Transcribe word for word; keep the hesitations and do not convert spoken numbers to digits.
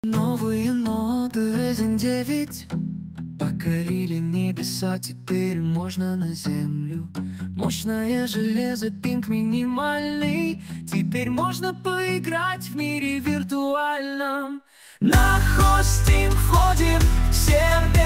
Новые ноты Resident девять покорили небеса, теперь можно на землю. Мощное железо, пинг минимальный, теперь можно поиграть в мире виртуальном. На хостинг входим, сервер